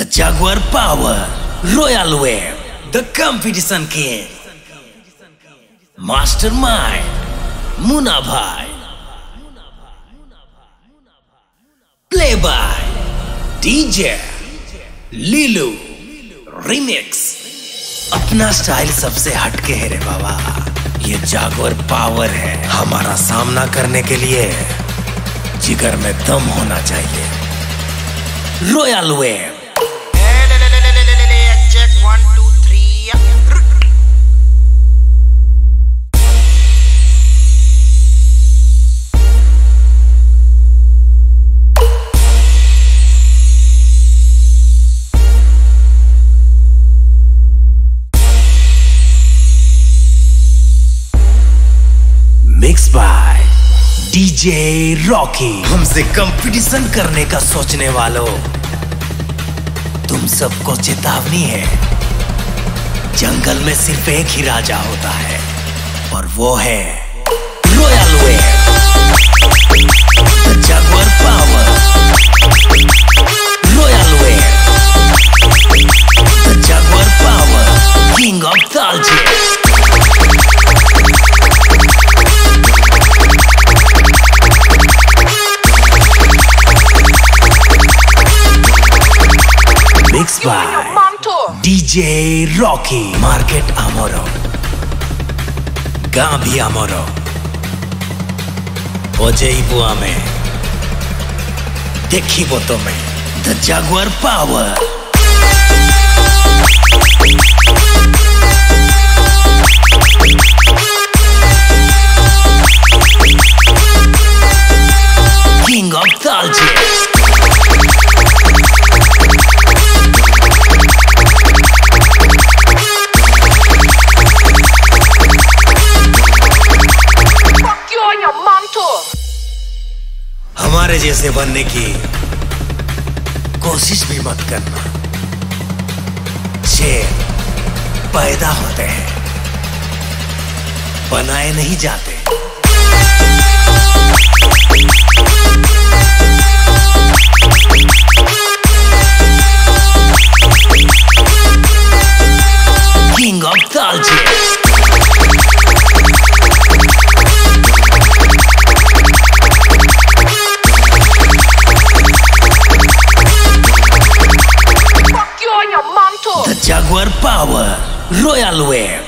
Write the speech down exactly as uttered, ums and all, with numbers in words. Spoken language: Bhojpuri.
Jaguar Power, Royal Wave, the competition king, Mastermind, Munna Bhai, play by D J Lilu Remix। अपना स्टाइल सबसे हटके है रे बाबा, ये जागवर पावर है। हमारा सामना करने के लिए जिगर में दम होना चाहिए। Royal wave. Check one two three. Mix by DJ Rocky. हमसे कंपटीशन करने का सोचने वालों, तुम सबको चेतावनी है, जंगल में सिर्फ एक ही राजा होता है और वो है royal wave, the jaguar power. Royal wave, the jaguar power, king of तालचे। Mixed by D J Rocky, Market Amoro, Gabi Amoro, Ojeibu Ame, Dekiboto me, the Jaguar Power. King of Talche. हमारे जैसे बनने की कोशिश भी मत करना, शेर पैदा होते हैं, बनाए नहीं जाते। किंग ऑफ तालचे। The Jaguar Power, Royal Wave,